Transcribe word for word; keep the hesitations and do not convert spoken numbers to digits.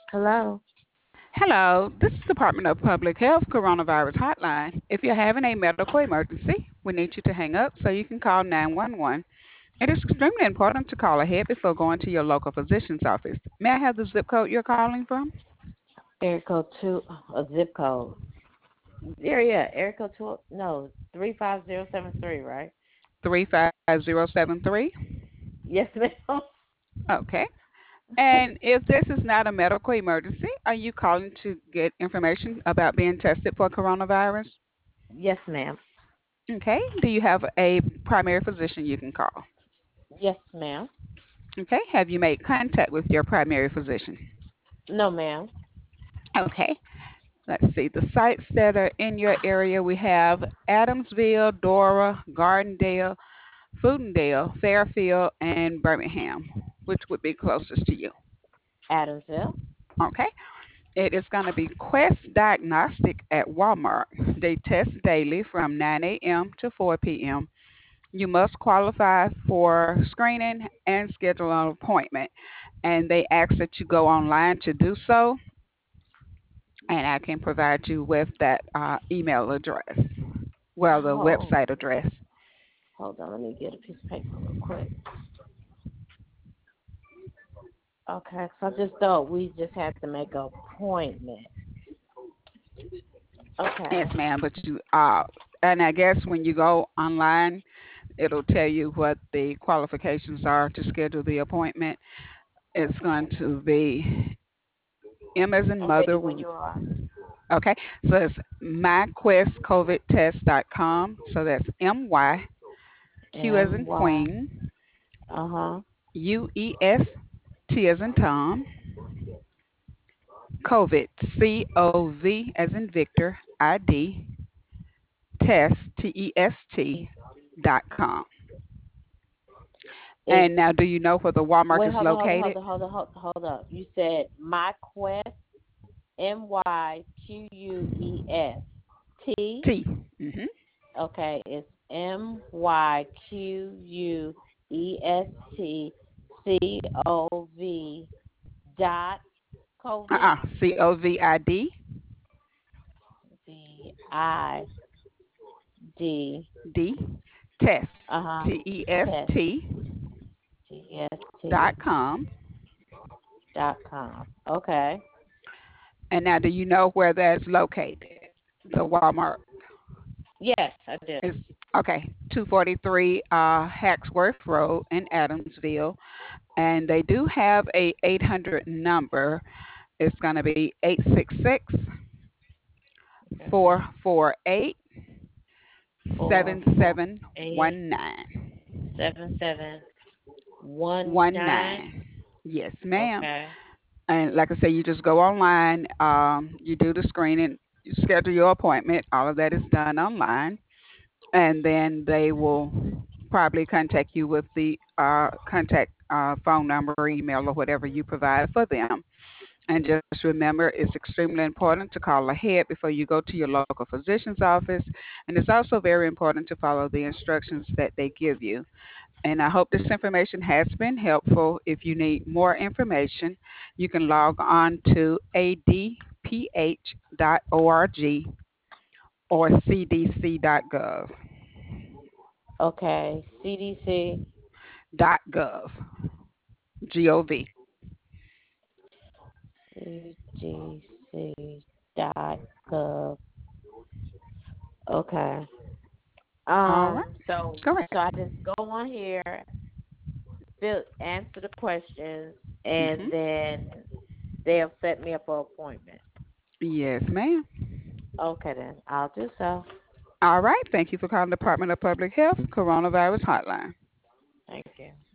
Hello. Hello, this is Department of Public Health Coronavirus Hotline. If you're having a medical emergency, we need you to hang up so you can call nine one one. It is extremely important to call ahead before going to your local physician's office. May I have the zip code you're calling from? Area code two, a zip code. Yeah, yeah. Area code two. No, three five zero seven three. Right? three five zero seven three. Yes, ma'am. Okay. And if this is not a medical emergency, are you calling to get information about being tested for coronavirus? Yes, ma'am. Okay. Do you have a primary physician you can call? Yes, ma'am. Okay. Have you made contact with your primary physician? No, ma'am. Okay. Let's see, the sites that are in your area, we have Adamsville, Dora, Gardendale, Foodendale, Fairfield, and Birmingham, which would be closest to you. Adamsville. Okay. It is going to be Quest Diagnostic at Walmart. They test daily from nine a m to four p m. You must qualify for screening and schedule an appointment. And they ask that you go online to do so, and I can provide you with that uh, email address. Well, the Oh, website address. hold on. Let me get a piece of paper real quick. Okay, so I just thought we just had to make an appointment. Yes, Okay. ma'am. But you, uh, and I guess when you go online, it'll tell you what the qualifications are to schedule the appointment. It's going to be M as in I'm ready mother. when When you, you are. okay, so it's my quest covid test dot com. So that's M Y Q as M in Y. queen, Uh huh. U E S T as in Tom, COVID, C O V as in Victor, I D, test, T E S T, dot com. It's And now, do you know where the Walmart wait. is Hold on. Hold on. Hold located? on. Hold on. Hold, hold up. You said my quest. M Y Q U E S T. T. Mm-hmm. Okay, it's M Y Q U E S T C O V dot COVID Uh-uh. C O V I D, V I D. D, test, Uh huh. T E S Test T, T S T dot com. dot com. Okay. And now, do you know where that's located? The Walmart Yes, I do. is, okay, two forty-three uh, Hacksworth Road in Adamsville. And they do have a eight hundred number. It's going to be eight six six, Okay. four four eight, Four seven four seven eight one nine. seven seven one One nine. nine. Yes, ma'am. Okay. And like I say, you just go online, um, you do the screening, you schedule your appointment. All of that is done online, and then they will probably contact you with the uh, contact uh, phone number, email, or whatever you provide for them. And just remember, it's extremely important to call ahead before you go to your local physician's office. And it's also very important to follow the instructions that they give you. And I hope this information has been helpful. If you need more information, you can log on to a d p h dot org or c d c dot gov. Okay. C D C. Dot gov. G O V. C D C dot gov. Okay. All right. Um. So Go ahead. so I just go on here, fill, answer the questions, and Hmm. then they'll set me up for appointment. Yes, ma'am. Okay, then I'll do so. All right. Thank you for calling the Department of Public Health Coronavirus Hotline. Thank you.